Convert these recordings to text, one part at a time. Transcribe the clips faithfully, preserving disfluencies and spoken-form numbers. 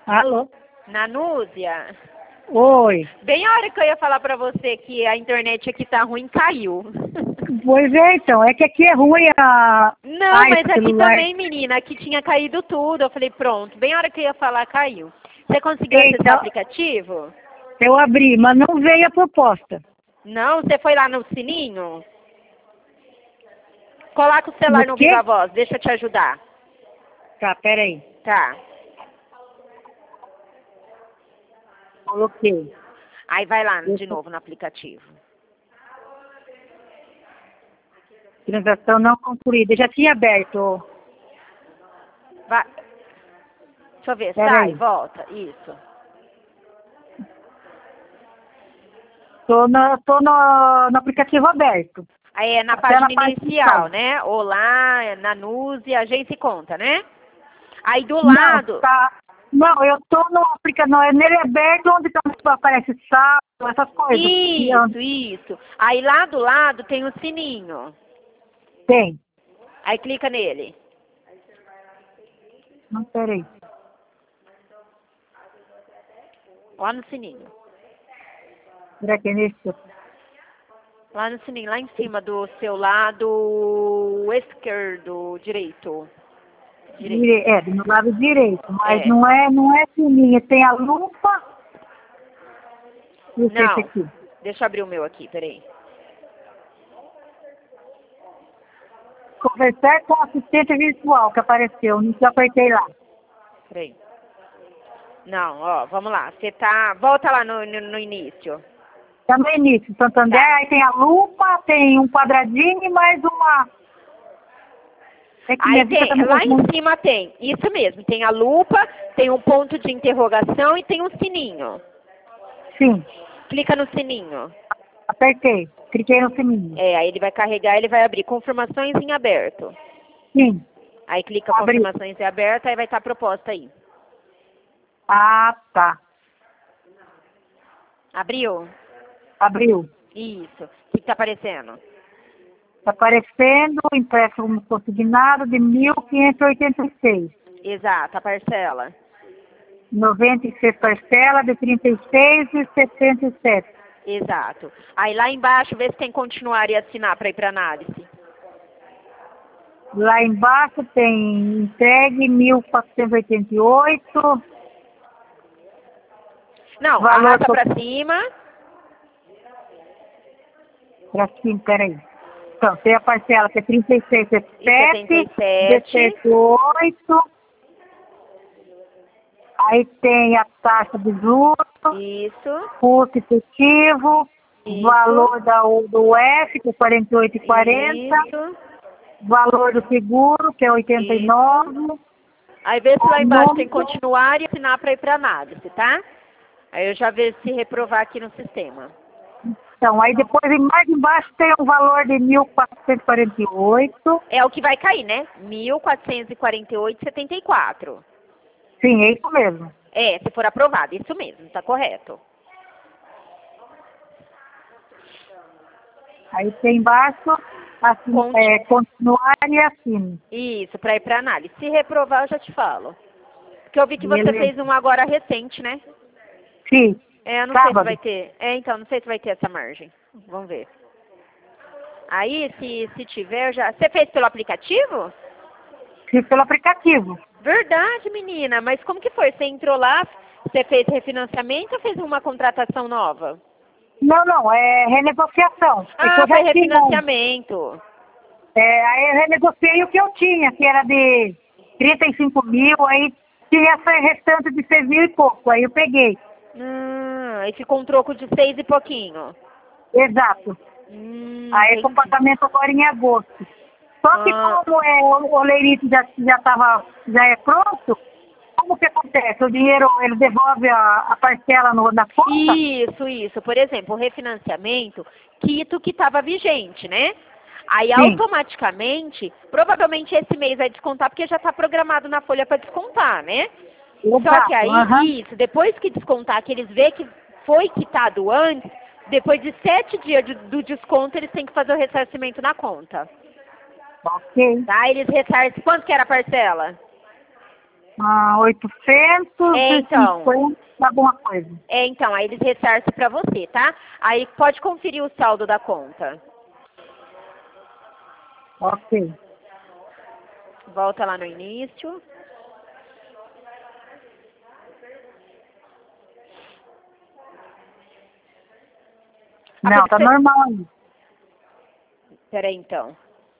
Alô? Nanúzia, Oi. bem a hora que eu ia falar pra você que a internet aqui tá ruim, caiu. Pois é, então. É que aqui é ruim a... Não, Ai, mas esse aqui celular. também, menina, aqui tinha caído tudo. Eu falei, pronto, bem a hora que eu ia falar, caiu. Você conseguiu acessar Então, o aplicativo? eu abri, mas não veio a proposta. Não? Você foi lá no sininho? Coloca o celular No no quê? Viva Voz, deixa eu te ajudar. Tá, peraí. Tá. Coloquei. Aí vai lá de Deixa- novo no aplicativo. Transação não concluída. Já tinha aberto. Vai. Deixa eu ver, Pera sai, aí. volta. Isso. Tô, no, tô no, no aplicativo aberto. Aí é na Até página na parte inicial, inicial. né? Olá, é Nanúzia, agência e conta, né? Aí do Não, lado, tá. Não, eu tô no aplicativo. Não, é nele aberto onde tá, aparece saldo, essas coisas. E isso, onde- isso. Aí lá do lado tem o sininho. Tem. Aí clica nele. Não, peraí. Lá no sininho. Será que é nesse? Lá no sininho, lá em cima do seu lado esquerdo, direito. Direito. Dire... É, do meu lado direito, mas É. não é, não é fininha, tem a lupa e o que é esse Não. aqui. Deixa eu abrir o meu aqui, peraí. Conversar com o assistente virtual que apareceu, não apertei lá. Peraí. Não, ó, vamos lá. Você tá. Volta lá no, no, no início. Tá no início, Santander, Tá. aí tem a lupa, tem um quadradinho e mais uma. É que minha Aí vista tem, tá me lá em confundindo. cima tem, isso mesmo, tem a lupa, tem um ponto de interrogação e tem um sininho. Sim, Clica no sininho. apertei, cliquei no sininho. É, aí ele vai carregar, ele vai abrir confirmações em aberto. Sim, Aí clica abriu. confirmações em aberto, aí vai estar a proposta aí. Ah, tá. Abriu? Abriu. Isso. O que está aparecendo? Tá aparecendo o empréstimo consignado de mil quinhentos e oitenta e seis. Exato, a parcela. noventa e seis parcelas de trinta e seis e setenta e sete. Exato. Aí lá embaixo, vê se tem continuar e assinar para ir para análise. Lá embaixo tem entregue mil quatrocentos e oitenta e oito. Não, Valor arrasta to- para cima. Pra cima, peraí. Então, tem a parcela que é trinta e seis, setenta e setenta e sete, sete. dezessete, oito. Aí tem a taxa de juros, Isso. custo efetivo, Isso. valor da, do F, que é quarenta e oito e quarenta. Isso. Valor do seguro, que é oitenta e nove. Aí vê se lá O embaixo tem nome, continuar e assinar para ir para análise, tá? Aí eu já vejo se reprovar aqui no sistema. então, aí depois, mais embaixo, tem um valor de mil quatrocentos e quarenta e oito. É o que vai cair, né? mil quatrocentos e quarenta e oito vírgula setenta e quatro. Sim, é isso mesmo. É, se for aprovado, isso mesmo, tá correto. Aí tem embaixo, assim, Conti- é, continuar e assine. Isso, para ir para análise. Se reprovar, eu já te falo. Porque eu vi que você Beleza. fez um agora recente, né? Sim, É, eu não sei se sábado. vai ter. É, então, não sei se vai ter essa margem. Vamos ver. Aí, se, se tiver, eu já. Você fez pelo aplicativo? Fiz pelo aplicativo. Verdade, menina. Mas como que foi? Você entrou lá, você fez refinanciamento ou fez uma contratação nova? Não, não, é renegociação. É que Ah, eu foi já tinha. refinanciamento. É, aí eu renegociei o que eu tinha, que era de trinta e cinco mil, aí tinha essa restante de seis mil e pouco, aí eu peguei. Ah, aí ficou um troco de seis e pouquinho. Exato. Hum, Aí com o entendi. pagamento agora em agosto. Só que Ah, como é, o, o leirito já, já, tava, já é pronto, como que acontece? O dinheiro, ele devolve a, a parcela no, na conta? isso, isso. Por exemplo, o refinanciamento, quito que estava vigente, né? Aí Sim. automaticamente, provavelmente esse mês vai descontar porque já está programado na folha para descontar, né? Só Exato. que aí, Aham. isso, depois que descontar, que eles vê que foi quitado antes, depois de sete dias de- do desconto, eles têm que fazer o ressarcimento na conta. Ok. Tá? Eles ressarcem, quanto que era a parcela? Ah, oitocentos É, e então. cinquenta, alguma coisa. É, então, aí eles ressarcem pra você, tá? Aí pode conferir o saldo da conta. Ok. Volta lá no início. Ah, Não, porque tá você... normal aí. Peraí, então.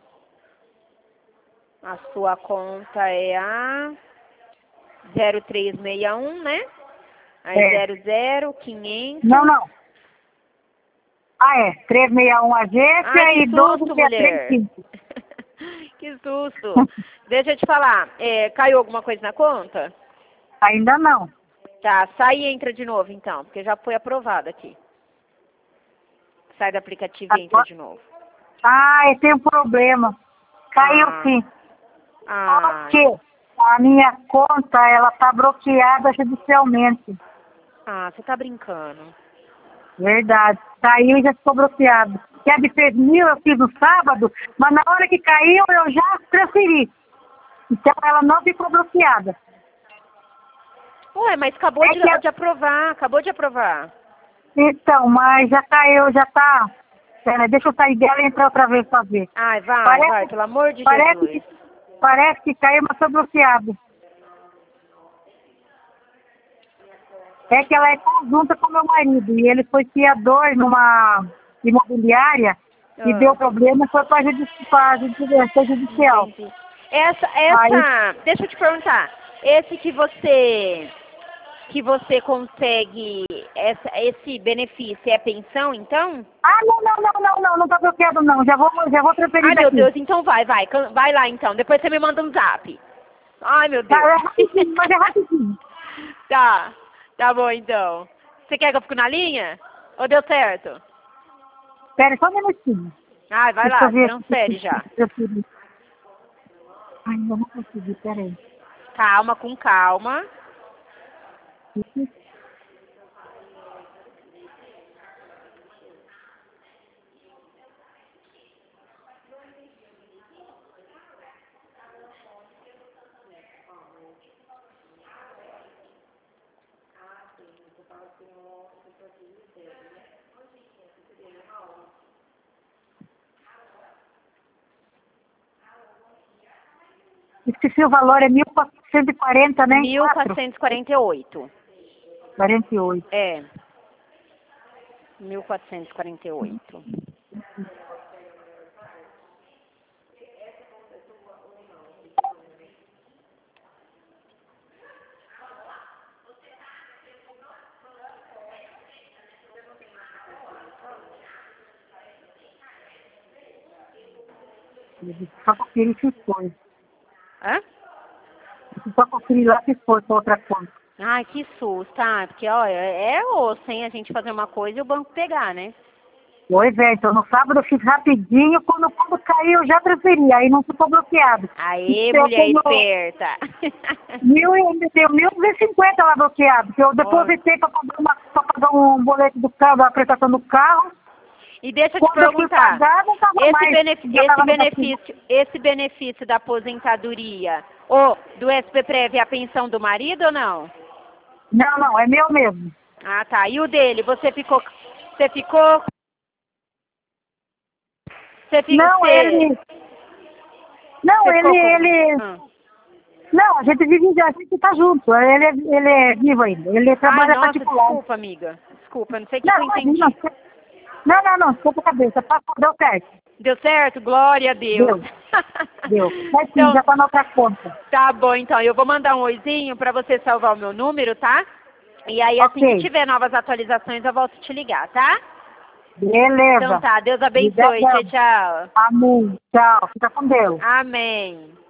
A sua conta é a zero três seis um, né? Aí É. zero zero, quinhentos. Não, não. Ah, é. trezentos e sessenta e um agência Ai, que e doze susto, seiscentos e trinta e mulher. cinco. Que susto. Deixa eu te falar. É, caiu alguma coisa na conta? Ainda não. Tá, sai e entra de novo, então, porque já foi aprovado aqui. Sai do aplicativo e entra Agora... de novo. Ah, eu tenho um problema. Caiu Ah, sim. ah, Porque a minha conta, ela tá bloqueada judicialmente. ah, você tá brincando. Verdade. Caiu e já ficou bloqueado. Que a de três mil eu fiz no sábado, mas na hora que caiu eu já transferi. Então ela não ficou bloqueada. Ué, mas acabou É de, que a- de aprovar, acabou de aprovar. Então, mas já caiu, já tá. Pera, deixa eu sair dela e entrar outra vez pra ver. Ai, vai, vai, Parece, pelo amor de parece, Jesus. que, parece que caiu, mas foi bloqueado. É que ela é conjunta com meu marido e ele foi fiador numa imobiliária e Ah, deu problema e foi para judici pra judici- foi judicial. entendi. Essa, Aí, essa, deixa eu te perguntar. Esse que você, que você consegue, essa, esse benefício é pensão, então? ah, não, não, não, não, não, não tá bloqueado não, já vou, já vou transferir Ai, meu daqui. Deus, então vai, vai, can- vai lá então. Depois você me manda um zap. Ai, meu Tá, Deus. é rapidinho, mas é rapidinho. Tá, tá bom então. Você quer que eu fique na linha? Ou deu certo? Espera só um minutinho. Ai, vai Deixa eu lá, ver transfere já. aqui. Transferir. Ai, não vou conseguir, peraí. Calma, com calma. Esqueci o valor, é mil quatrocentos e quarenta, né? mil quatrocentos e quarenta e oito. quarenta e oito. É. mil quatrocentos e quarenta e oito. Só conferir se foi. Hã? Só conferir lá se foi com outra conta. Ai, que susto, tá? Porque, olha, é osso, hein? A gente fazer uma coisa e o banco pegar, né? Pois é, então no sábado eu fiz rapidinho, quando, quando caiu eu já transferi, aí não ficou bloqueado. Aê, Então, eu mulher tenho esperta. mil, e- ainda tenho mil duzentos e cinquenta lá bloqueado, que eu Olha. depositei para pagar, uma- pra pagar um boleto do carro, da prestação do carro. E deixa eu te Quando eu fui perguntar, pagar, não estava esse, mais. benef- Já esse estava negativo. benefício, esse benefício da aposentadoria ou do S P Prev é a pensão do marido ou não? Não, não, é meu mesmo. Ah, tá. E o dele, você ficou, você ficou, você ficou, Não, você, ele. Não, você ele, ficou com... ele. Ah. Não, a gente vive, a gente tá junto. Ele, é- ele é vivo ainda. Ele Ai, trabalha nossa, particular. desculpa, amiga. Desculpa, não sei o que, que Não, eu imagina. entendi. Não, não, não, escuta a cabeça. Passou, deu certo. Deu certo? Glória a Deus. Deu, deu. Certinho, Então, já tá na outra conta. tá bom, então. Eu vou mandar um oizinho pra você salvar o meu número, tá? E aí, assim que Ok. tiver novas atualizações, eu volto te ligar, tá? Beleza. Então tá, Deus abençoe. Tchau, Obrigadão. tchau. Amém. Tchau. Fica com Deus. Amém.